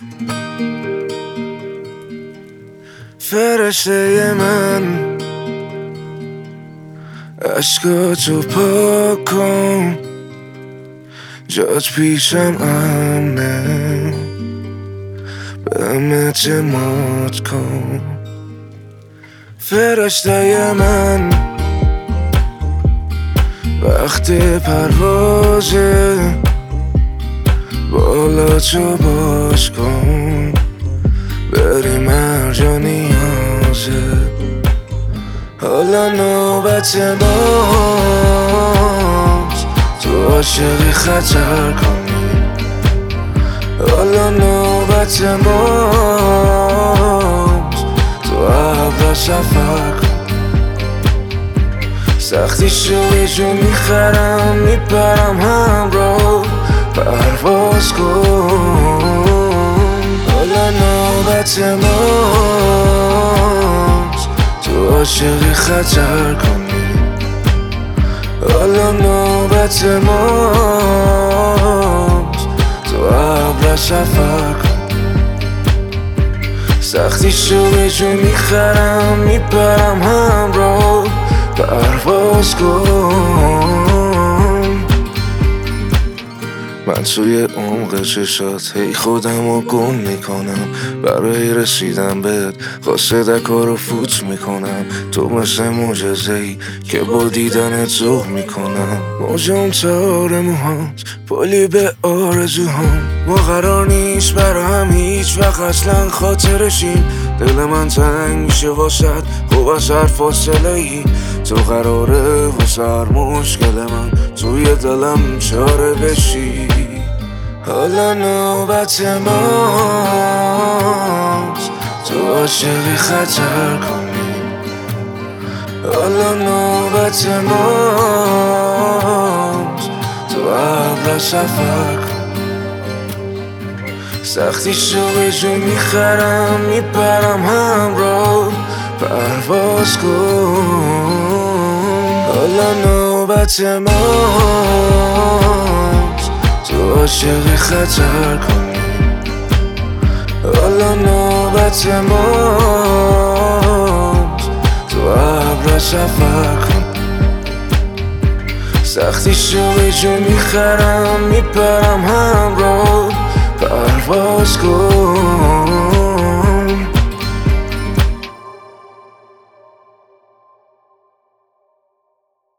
فرشته من عشقاتو پاک کن، جات پیشم امنه، بهم اعتماد کن. فرشته من وقت پروازه، بالا تو باز کن، بریم هر جا نیازه. حالا نوبت ماست تو عاشقی خطر کنی، حالا نوبت ماست تو ابر سفر کن. سختی شو یه جو میخرم میپرم همراه پرواز کن. حالا نوبت ماست تو عاشقی خطر کنی، حالا نوبت ماست تو ابر سفر کن. سختی شو یه جو میخرم میپرم همراه پرواز کن. من توی عمق چشات هی خودمو گم میکنم، برای رسیدن بهت قاصدکا رو فوت میکنم. تو مثل معجزه‌ای که با دیدنت ذوق میکنم، موجم تار موهات پلی به آرزوهام. ما قرار نیست برا هم هیچ وقت اصلا خاطرشیم، دل من تنگ میشه واسد خوب از هر فاصله ای. تو قراره واسه هر مشکل من توی دلم چاره بشی. حالا نوبت ماست تو عاشقی خطر کنی، حالا نوبت ماست تو ابر سفر کن. سختی شو یه جو میخرم میپرم همراه پرواز کن. حالا نوبت ماست تو عاشقی خطر کنی، حالا نوبت ماست تو ابر سفر کن. سختی شو یه جو میخرم میپرم همراه پرواز کن.